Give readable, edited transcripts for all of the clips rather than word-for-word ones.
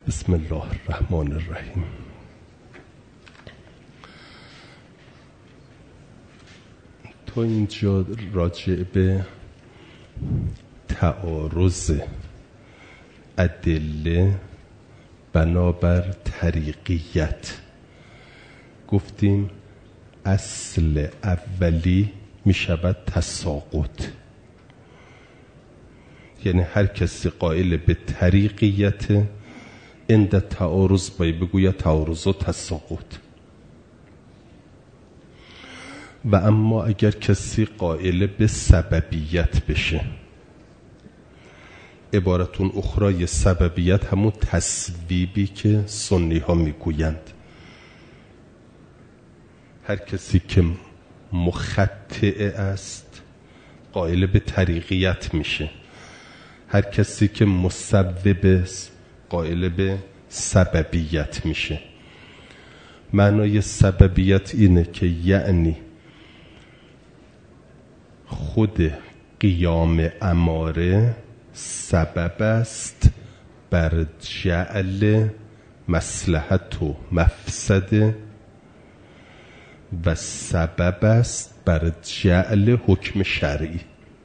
بسم الله الرحمن الرحیم. تو اینجا راجع به تعارض ادله بنابر طریقیت گفتیم اصل اولی می شود تساقط، یعنی هر کسی قائل به طریقیت عند تعارض باید بگوید تعارض و تساقط. و اما اگر کسی قائل به سببیت بشه، عبارتون اخرای سببیت همون تصویبی که سنی ها میگویند. هر کسی که مخطئ است قائل به طریقیت میشه، هر کسی که مسبب است قائل به سببیت میشه. معنای سببیت اینه که یعنی خود قیام اماره سبب است بر جعل مصلحت و مفسده و سبب است بر جعل حکم شرعی.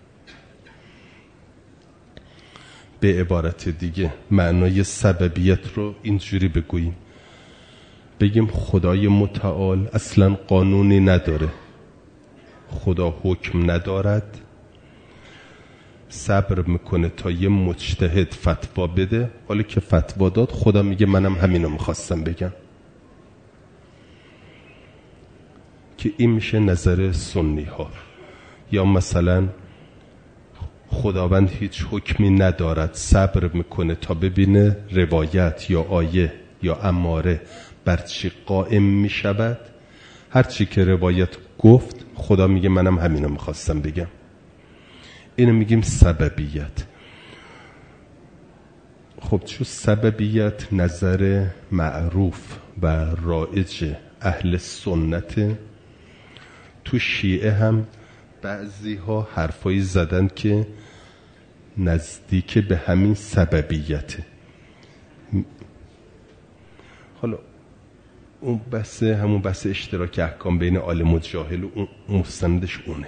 به عبارت دیگه معنای سببیت رو اینجوری بگوییم، بگیم خدای متعال اصلا قانونی نداره، خدا حکم ندارد، صبر میکنه تا یه مجتهد فتوا بده، حالا که فتوا داد خدا میگه منم همینو میخواستم بگم. که این میشه نظر سنی ها. یا مثلا خداوند هیچ حکمی ندارد، صبر میکنه تا ببینه روایت یا آیه یا اماره بر چی قائم میشود، هر چی که روایت گفت خدا میگه منم همینو میخواستم بگم. اینو میگیم سببیت. خب چون سببیت نظر معروف و رایج اهل سنت، تو شیعه هم بعضی ها حرفایی زدن که نزدیک به همین سببیته. حالا اون همون بحث اشتراک احکام بین عالم و جاهل، اون مستندش اونه.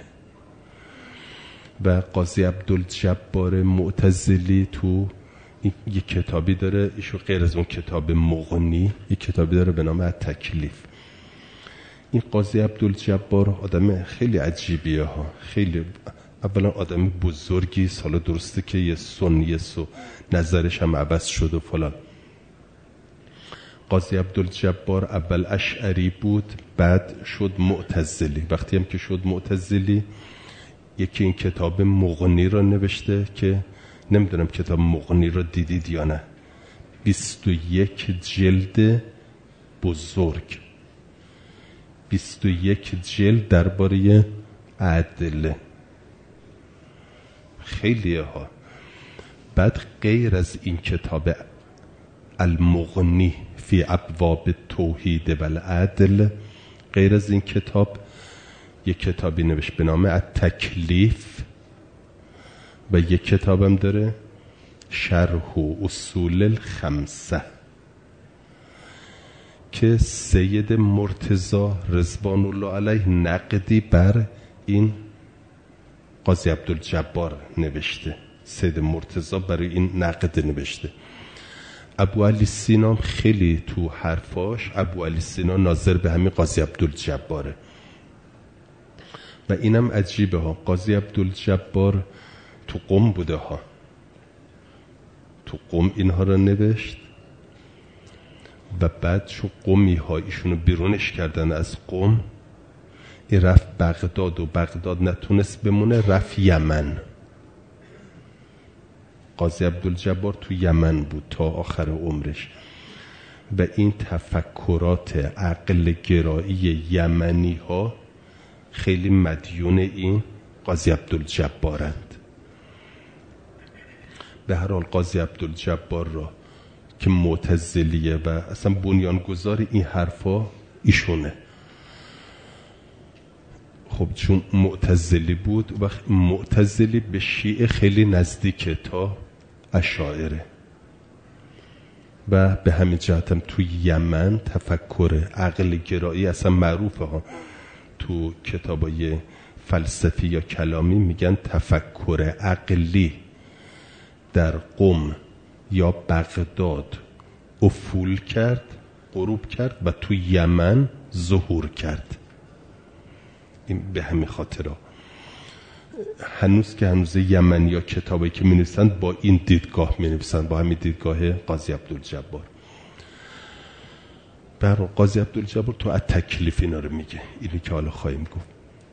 و قاضی عبدالجبار معتزلی تو یک کتابی داره، ایشو غیر از اون کتاب مغنی یک کتابی داره به نام التکلیف. این قاضی عبدالجبار آدم خیلی عجیبیه ها، خیلی اولا آدم بزرگی، حالا درسته که یه سنیه و نظرش هم عوض شد و فلان. قاضی عبدالجبار اول اشعری بود، بعد شد معتزلی. وقتی هم که شد معتزلی، یکی این کتاب مغنی را نوشته که نمیدونم کتاب مغنی را دیدید یا نه، 21 جلد بزرگ، 21 جلد درباره عدله، خیلیه ها. بعد غیر از این کتاب المغنی فی ابواب توحید و العدل، غیر از این کتاب یک کتابی نوشت به نام التکلیف و یک کتابم داره شرح اصول الخمسه که سید مرتضی رضوان الله علیه نقدی بر این قاضی عبدالجبار نوشته. سید مرتضی برای این نقد نوشته. ابو علی سینا خیلی تو حرفاش، ابو علی سینا ناظر به همین قاضی عبدالجباره. و اینم عجیبه ها، قاضی عبدالجبار تو قم بوده ها، تو قم اینها رو نوشت و بعد چون قمی ها ایشونو بیرونش کردن از قم، این رفت بغداد و بغداد نتونست بمونه، رفت یمن. قاضی عبدالجبار تو یمن بود تا آخر عمرش و این تفکرات عقل گرایی یمنی ها خیلی مدیون این قاضی عبدالجبارند. به هر حال قاضی عبدالجبار را که معتزلیه و اصلا بنیانگذار این حرفا ایشونه. خب چون معتزلی بود، و معتزلی به شیعه خیلی نزدیکه تا اشاعره. و به همین جهت هم تو یمن تفکر عقل گرایی اصلا معروفه ها، تو کتابای فلسفی یا کلامی میگن تفکر عقلی در قم یا بغداد افول کرد، غروب کرد و تو یمن ظهور کرد. این به همین خاطره هنوز که هنوز یمنی ها کتابایی که می نویسند با این دیدگاه می نویسند، با همین دیدگاه قاضی عبدالجبار. برای قاضی عبدالجبار تو التکلیف اینا رو میگه، اینی که حالا خواهیم گفت.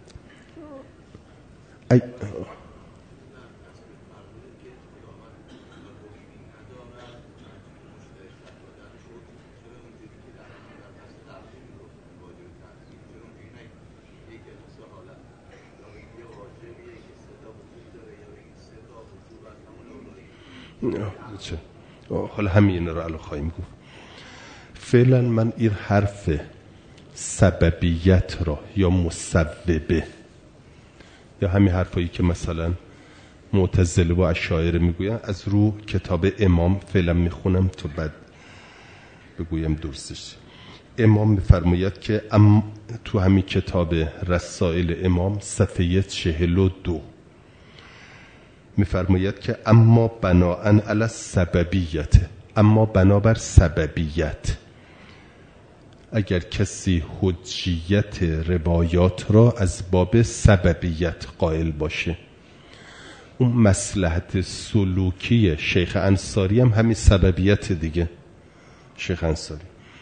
حالا همین رو الان خواهیم گفت. فعلا من این حرف سببیت را یا مسببه یا همین حرفایی که مثلا معتزله و اشاعره میگوین از رو کتاب امام فعلا میخونم تو بعد بگویم درستش. امام میفرماید که تو همین کتاب رسائل امام صفحه 42 میفرماید که اما بناءً علی سببیت، اما بنابر سببیت، اگر کسی حجیت روایات را از باب سببیت قائل باشه، اون مصلحت سلوکی شیخ انصاری هم همین سببیت دیگه. شیخ انصاری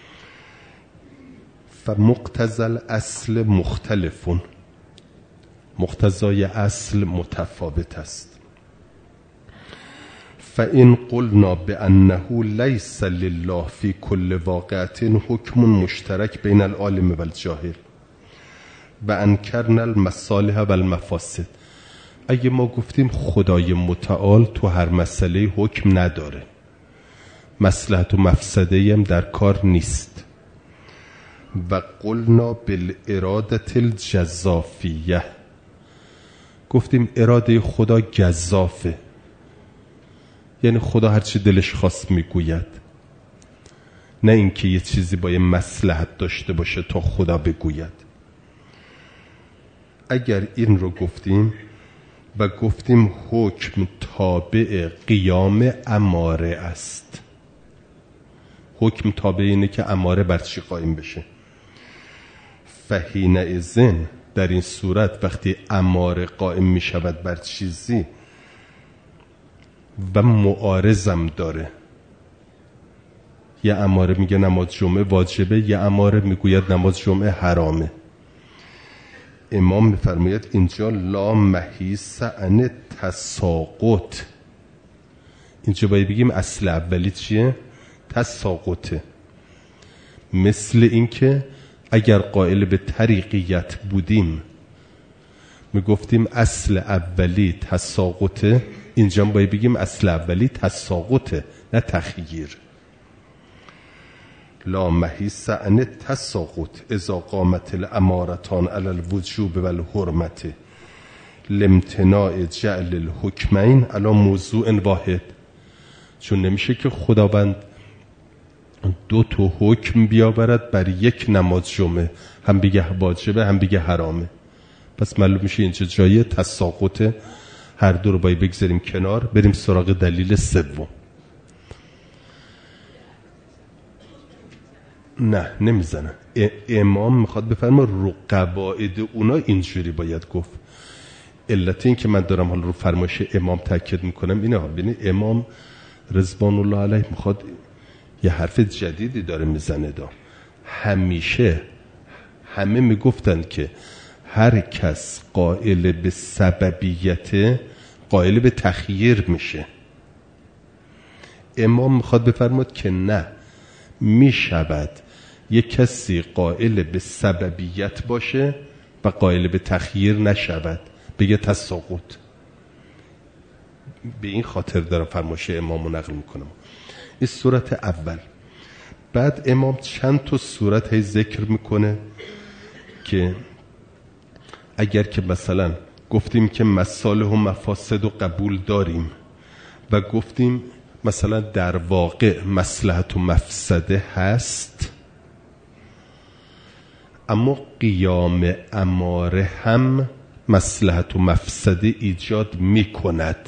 فمقتضی الاصل مختلفون، مقتضای اصل متفاوت است. فإن قلنا بأنه ليس لله في كل واقعة حكم مشترك بين العالم والجاهل وأنكرنا المصالح والمفاسد، اگه ما گفتیم خدای متعال تو هر مسئله حکم نداره، مصلحت و مفسده هم در کار نیست، و قلنا بالإرادة الجزافیه، گفتیم اراده خدا گزافه، یعنی خدا هرچی دلش خواست میگوید، نه اینکه یه چیزی با یه مصلحت داشته باشه تا خدا بگوید. اگر این رو گفتیم و گفتیم حکم تابع قیام اماره است، حکم تابع اینه که اماره بر چی قائم بشه، فحینئذ در این صورت وقتی اماره قائم می شود بر چیزی و معارضم داره، یه اماره میگه نماز جمعه واجبه، یه اماره میگوید نماز جمعه حرامه، امام میفرماید اینجا لا محیص عن تساقط، اینجا باید بگیم اصل اولی چیه؟ تساقطه. مثل اینکه اگر قائل به طریقیت بودیم میگفتیم اصل اولی تساقطه، اینجا باید بگیم اصل اولی تساقطه نه تخییر. لا محیص عن التساقط اذا قامت الامارتان علی الوجوب و الحرمت لامتناع جعل الحکمین علی موضوع واحد، چون نمیشه که خداوند دو تا حکم بیاورد بر یک نماز جمعه، هم بگه واجبه هم بگه حرامه، پس معلوم میشه اینجا جای تساقط، هر دو رو باید بگذاریم کنار، بریم سراغ دلیل سوم. نه نمیزنه، امام میخواد بفرما رو قواعد اونا اینجوری باید گفت. علت این که من دارم حالا رو فرمایش امام تاکید میکنم اینه ها، ببینید امام رضوان الله علیه میخواد یه حرف جدیدی داره میزنه. همیشه همه میگفتن که هر کس قائل به سببیت قائل به تخییر میشه. امام میخواد بفرماد که نه، میشود یک کسی قائل به سببیت باشه و قائل به تخییر نشود، بگه تساقط. به این خاطر دارم فرمایش امامو نقل میکنم. این صورت اول. بعد امام چند تا صورت هی ذکر میکنه که اگر که مثلا گفتیم که مصالح و مفاسد و قبول داریم و گفتیم مثلا در واقع مصلحت و مفسده هست، اما قیام اماره هم مصلحت و مفسده ایجاد می کند.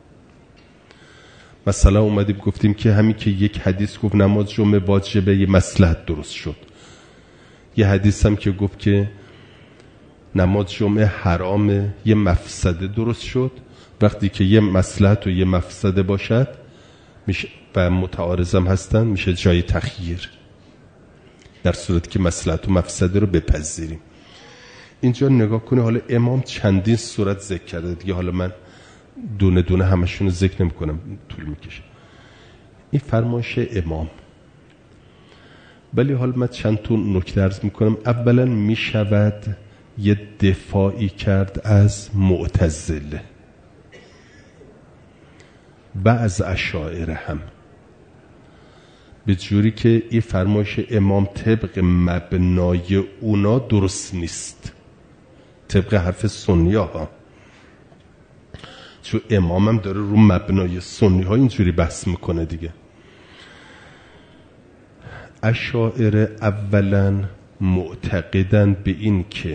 مثلا اومدیم گفتیم که همین که یک حدیث گفت نماز جمعه واجبه، یه مصلحت درست شد. یه حدیث هم که گفت که نماز جمعه حرامه، یه مفسده درست شد. وقتی که یه مصلحت و یه مفسده باشد میشه و متعارضم هستن، میشه جای تخییر، در صورتی که مصلحت و مفسده رو بپذیریم. اینجا نگاه کنه، حالا امام چندین صورت ذکر کرده دیگه، حالا من دونه دونه همشون رو ذکر نمی کنم، طول میکشه. این فرمایش امام. ولی حالا من چند تا نکته عرض میکنم. اولا میشود یه دفاعی کرد از معتزله و از اشاعره هم، به جوری که این فرمایش امام طبق مبنای اونا درست نیست، طبق حرف سنی ها، چون امام هم داره رو مبنای سنی ها اینجوری بحث میکنه دیگه. اشاعره اولا معتقدن به این که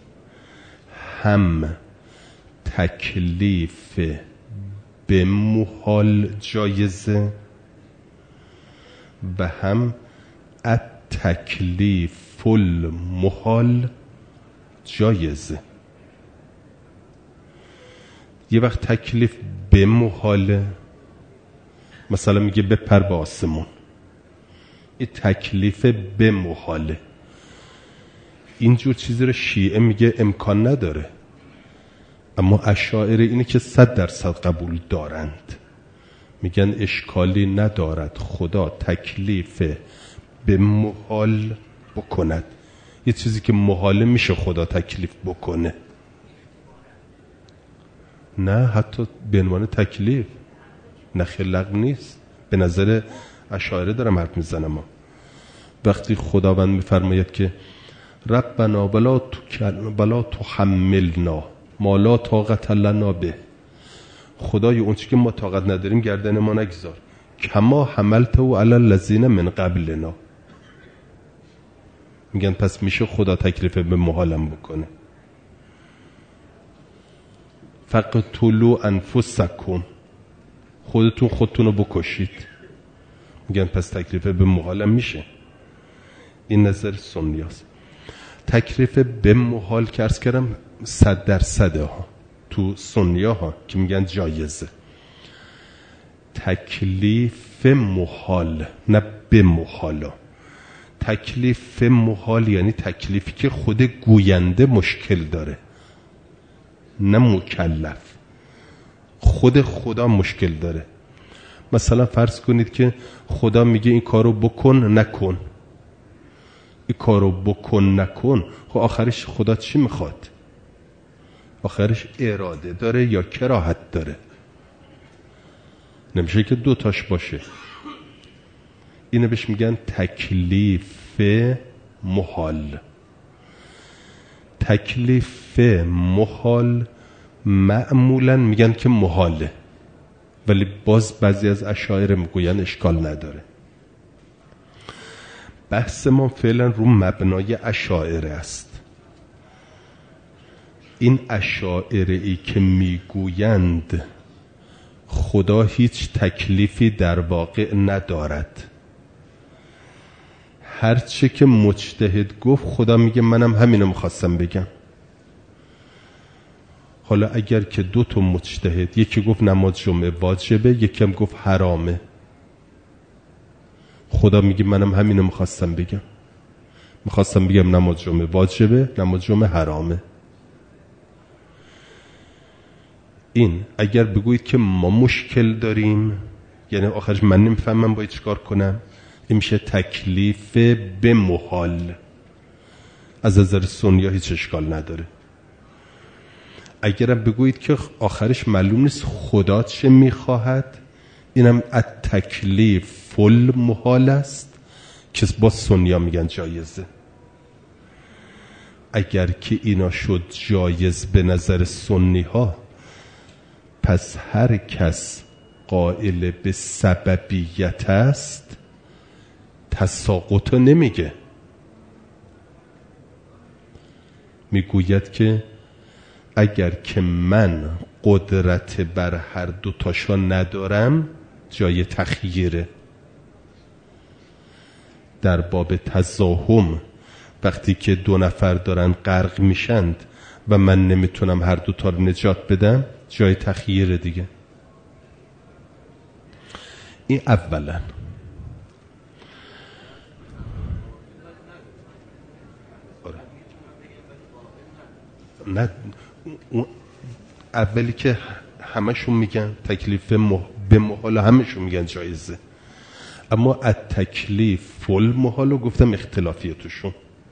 هم تکلیف به محال جایزه و هم التکلیف المحال جایزه. یه وقت تکلیف به محاله، مثلا میگه بپر به آسمون، این تکلیف به محاله. اینجور چیزی رو شیعه میگه امکان نداره، اما اشاعره اینه که 100% قبول دارند، میگن اشکالی ندارد خدا تکلیف به محال بکند. یه چیزی که محاله میشه خدا تکلیف بکنه، نه حتی به عنوان تکلیف، نه خلق نیست. به نظر اشاعره دارم حرف میزنم. ما وقتی خداوند میفرماید که ربنا بلا تحملنا ما لا طاقت لنا به، خدای اون چیزی که ما طاقت نداریم گردن ما نگذار، کما حملته علی الذین من قبلنا. میگن پس میشه خدا تکلیف به محالم بکنه. فقتلوا انفسکم، خودتون رو بکشید. میگن پس تکلیف به محالم میشه. این نظر سنی هست. تکلیف به محال که عرض کردم 100% ها تو سنی ها که میگن جایزه. تکلیف محال، نه به محالا. تکلیف محال یعنی تکلیفی که خود گوینده مشکل داره، نه مکلف. خود خدا مشکل داره. مثلا فرض کنید که خدا میگه این کارو بکن نکن، این کارو بکن نکن، خب آخرش خدا چی میخواد؟ آخرش اراده داره یا کراهت داره؟ نمیشه که دوتاش باشه. اینو بهش میگن تکلیف محال. تکلیف محال معمولا میگن که محاله، ولی باز بعضی از اشاعره میگوین اشکال نداره. بحث ما فعلا رو مبنای اشاعره است. این اشاعره ای که میگویند خدا هیچ تکلیفی در واقع ندارد، هرچه که مجتهد گفت خدا میگه منم همینو میخواستم بگم. حالا اگر که 2 تا مجتهد، یکی گفت نماز جمعه واجبه، یکی هم گفت حرامه، خدا میگه منم همینو میخواستم بگم. میخواستم بگم نماز جمعه واجبه، نماز جمعه حرامه. این اگر بگویید که ما مشکل داریم، یعنی آخرش من نمیفهمم باید چیکار کنم، این میشه تکلیف به محال. از نظر سنی هیچ اشکال نداره. اگرم بگویید که آخرش معلوم نیست خدا چه میخواهد، اینم التکلیف المحال است که با سنیا میگن جایزه. اگر که اینا شد جایز به نظر سنی ها، پس هر کس قائل به سببیت است تساقط نمیگه، میگوید که اگر که من قدرت بر هر دوتاشا ندارم جای تخییره. در باب تزاحم وقتی که دو نفر دارن غرق میشند و من نمیتونم هر دوتا رو نجات بدم جای تخییره دیگه. این اولا. نه اولی که همشون میگن تکلیف به محال، همشون میگن جایزه، اما از تکلیف فل محال رو گفتم اختلافیه توشون.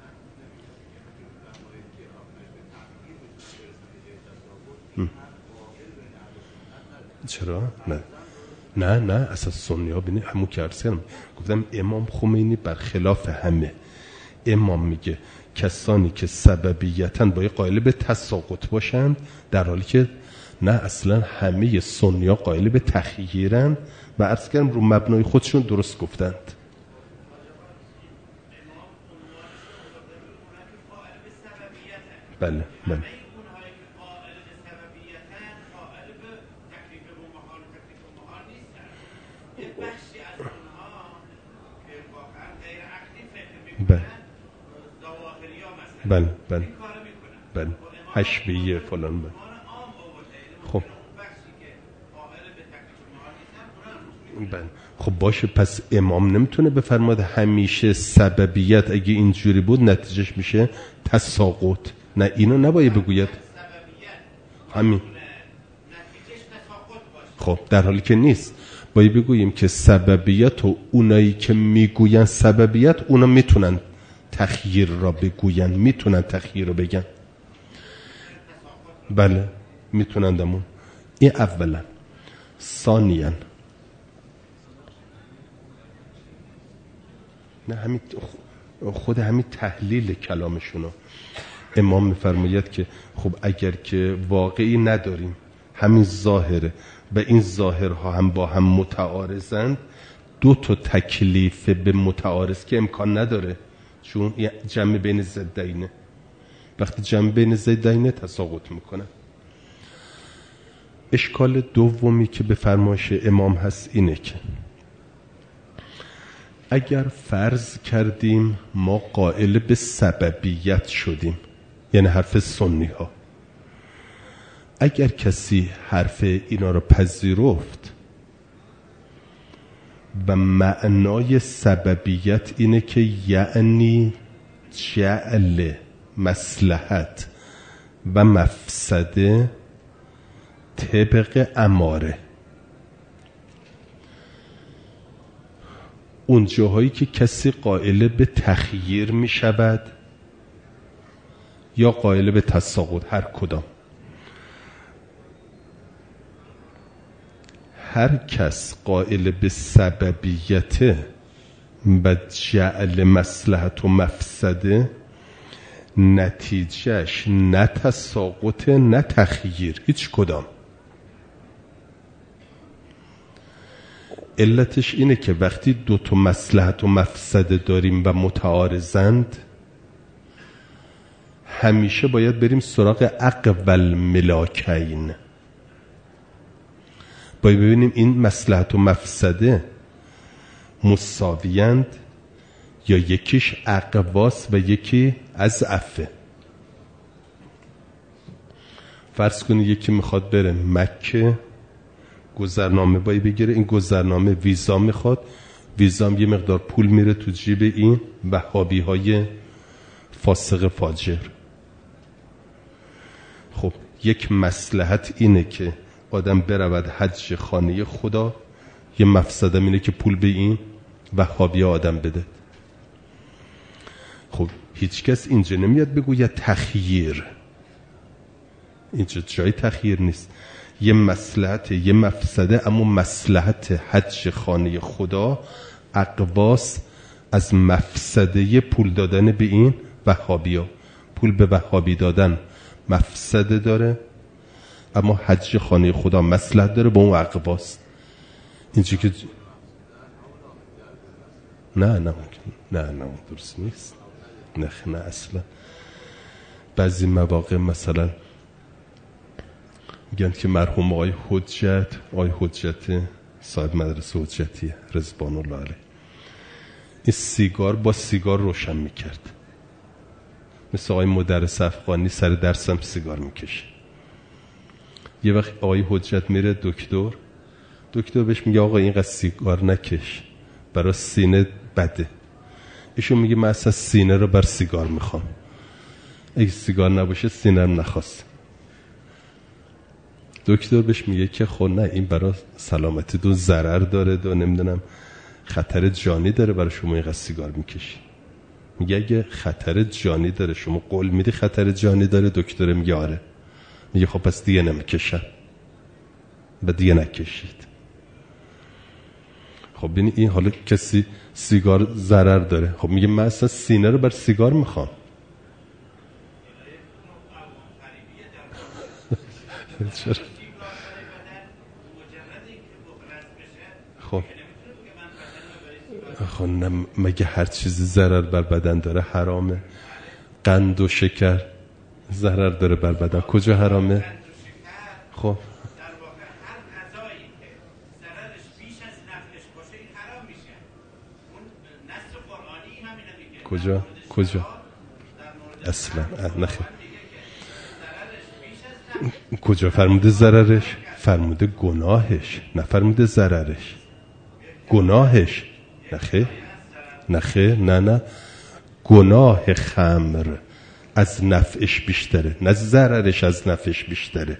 چرا؟ نه اصلا سنی ها بینی همون که عرض کردم، گفتم امام خمینی برخلاف همه. امام میگه کسانی که سببیتن باید قائل به تساقط باشند، در حالی که نه اصلا همه سنی ها قائل به تخییرن و عرض کردم رو مبنای خودشون درست گفتند. بله بله حشبیه فلان. خب باشه، پس امام نمیتونه بفرماید همیشه سببیت اگه اینجوری بود نتیجهش میشه تساقط. نه اینو نباید بگوید همین. خب در حالی که نیست، باید بگوییم که سببیت و اونایی که میگوین سببیت اونا میتونن تخییر را بگوین، میتونن تخییر را بگن. بله میتونن دمون. این اولا. ثانیاً نه همین خود همین تحلیل کلامشونو امام میفرماید که خب اگر که واقعی نداریم، همین ظاهره و این ظاهرها هم با هم متعارضند، دو تا تکلیف به متعارض که امکان نداره، چون جمع بین ضدینه. وقتی جمع بین ضدینه تساقط میکنه. اشکال دومی که به فرمایش امام هست اینه که اگر فرض کردیم ما قائل به سببیت شدیم، یعنی حرف سنی ها، اگر کسی حرف اینا رو پذیرفت و معنای سببیت اینه که یعنی جعل مصلحت و مفسده طبق اماره، اون جاهایی که کسی قائل به تخییر می شود یا قائل به تساقط، هر کدام، هر کس قائل به سببیت و جعل مصلحت و مفسده، نتیجهش نه تساقط نه تخییر، هیچ کدام. علتش اینه که وقتی دو تا مصلحت و مفسده داریم و متعارضند، همیشه باید بریم سراغ اقول ملاکین. باید ببینیم این مصلحت و مفسده مساویند یا یکیش اقواس و یکی اضعفه. فرض کنید یکی میخواد بره مکه، گذرنامه باید بگیره، این گذرنامه ویزا میخواد، ویزام یه مقدار پول میره تو جیب این وهابی های فاسق فاجر. خب یک مصلحت اینه که آدم برود حج خانه خدا، یه مفسده اینه که پول به این وهابی آدم بده. خب هیچ کس اینجا نمیاد بگوید تخییر، اینجا جای تخییر نیست. یه مصلحت یه مفسده، اما مصلحت حج خانه خدا اقواس از مفسده پول دادن به این وهابی ها. پول به وهابی دادن مفسده داره، اما حج خانه خدا مصلحت داره با اون اقواس. اینجا که نه درست نیست. نه اصلا. بعضی مواقع مثلا میگن که مرحوم آقای حجت صاحب مدرسه حجتی رضوان الله علیه، این سیگار با سیگار روشن میکرد. مثل آقای مدرس افغانی سر درسم سیگار میکشه. یه وقت آقای حجت میره دکتر بهش میگه آقا اینقدر سیگار نکش، برای سینه بده. ایشون میگه من اصلا سینه رو بر سیگار میخوام، اگه سیگار نباشه سینه‌ام نخواست. دکتر بهش میگه که خب نه، این برای سلامتی دو ضرر داره، دو نمیدونم خطر جانی داره برای شما اینقدر سیگار میکشی. میگه اگه خطر جانی داره شما قول میدی خطر جانی داره؟ دکتر میگه آره. میگه خب پس دیگه نمیکشم. و دیگه نکشید. خب ببین این حالا کسی سیگار ضرر داره، خب میگه من اصلا سینه رو بر سیگار میخوام. خب نه، مگه هر چیزی ضرر بر بدن داره حرامه؟ قند و شکر ضرر داره بر بدن، کجا حرامه؟ خب کجا اصلا نخیر. کجا فرموده ضررش؟ فرموده گناهش، نفرموده ضررش. گناهش. نه گناه خمر از نفعش بیشتره، نه ضررش از نفعش بیشتره.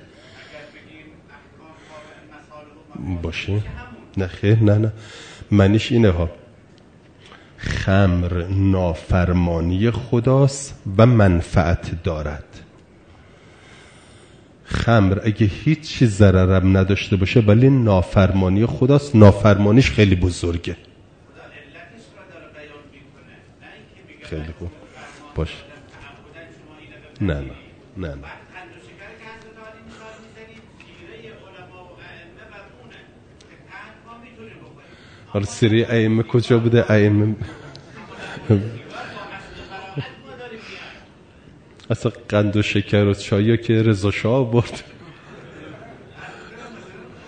باشه؟ نه معنیش اینه ها، خمر نافرمانی خداست و منفعت دارد. خمر اگه هیچ ضررم نداشته باشه ولی نافرمانی خداست، نافرمانیش خیلی بزرگه. خیلی خوب باش. نه حالا سری ائمه کجا بوده؟ ائمه اصلا قند و شکر و چایی که رضا شاه برد.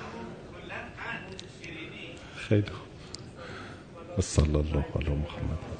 خیلی خوب. صلی الله علی محمد.